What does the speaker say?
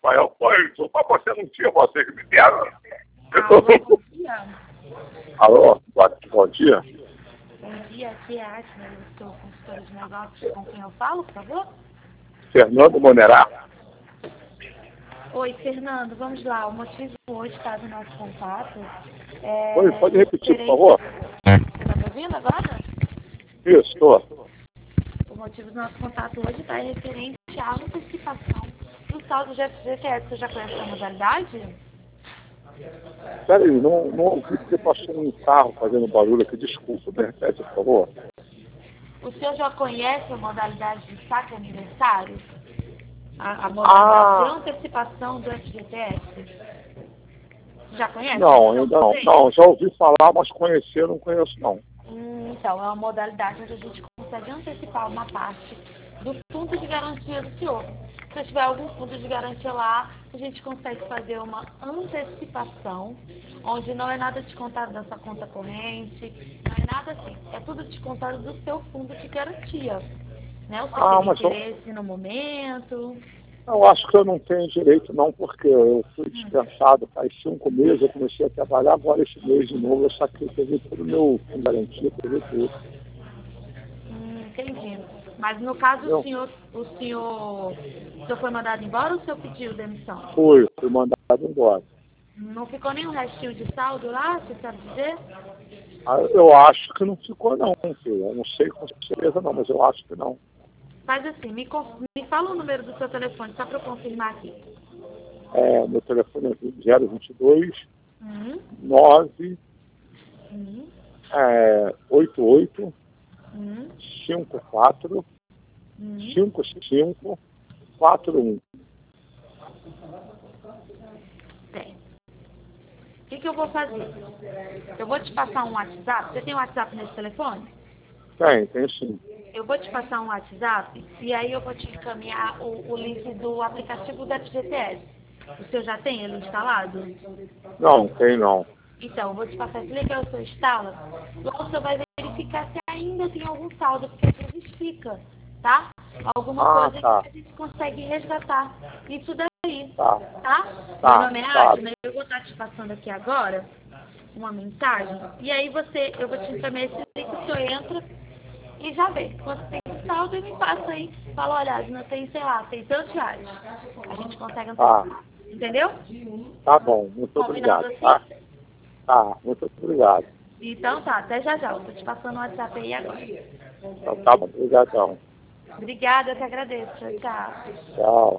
Rafael Coelho, mas você não tinha você que me deram. Alô, bom dia. Alô, bom dia. Bom dia, aqui é a Asma, eu sou consultora de negócios. Com quem eu falo, por favor? Fernando Monerá. Oi, Fernando, vamos lá. O motivo hoje está do nosso contato Oi, pode repetir, por favor? Você está me ouvindo agora? Isso, estou. O motivo do nosso contato hoje está referente à antecipação do saldo de FGTS. Você já conhece a modalidade? Peraí, não ouvi porque passou um carro fazendo barulho aqui. Desculpa, me repete, por favor. O senhor já conhece a modalidade de saque aniversário? A modalidade de antecipação do FGTS? Já conhece? Não, ainda não. Não, já ouvi falar, mas conhecer não conheço, não. Então, é uma modalidade onde a gente consegue antecipar uma parte do fundo de garantia do senhor. Se tiver algum fundo de garantia lá, a gente consegue fazer uma antecipação, onde não é nada descontado da sua conta corrente, não é nada assim. É tudo descontado do seu fundo de garantia. Né? Você tem Mas interesse no momento? eu acho que eu não tenho direito, não, porque eu fui dispensado faz 5 meses, eu comecei a trabalhar, agora esse mês de novo eu saquei, peguei todo o meu fundo de garantia, peguei tudo. Entendi. Mas no caso, o senhor foi mandado embora ou o senhor pediu demissão? Fui mandado embora. Não ficou nenhum restinho de saldo lá, você sabe dizer? Eu acho que não ficou, não, filho. Eu não sei com certeza, não, mas eu acho que não. Faz assim, me fala o número do seu telefone, só para eu confirmar aqui. Meu telefone é 022 Uhum. 9 Uhum. 88 Uhum. 54 55 41. Tem. O que eu vou fazer? Eu vou te passar um WhatsApp. Você tem um WhatsApp nesse telefone? Tem sim. Eu vou te passar um WhatsApp e aí eu vou te encaminhar o link do aplicativo da FGTS. O senhor já tem ele instalado? Não, tem não. Então, eu vou te passar esse link, aí o senhor instala. Lá o senhor vai verificar se ainda tem algum saldo, porque às vezes fica, tá? Alguma coisa Tá. que a gente consegue resgatar. Isso daí, Tá. Meu nome é Adna, eu vou estar te passando aqui agora uma mensagem. E aí eu vou te encaminhar esse link, o senhor entra e já vê. Quando tem um saldo, ele me passa aí. Fala, olha, Adna, tem, sei lá, tem tantos reais. A gente consegue antecipar. Entendeu? Tá bom, muito obrigado. Assim? Tá, muito obrigado. Então tá, até já já. Estou te passando o WhatsApp aí agora. Então tá bom, obrigadão. Obrigada, eu que agradeço. Tchau. Tchau.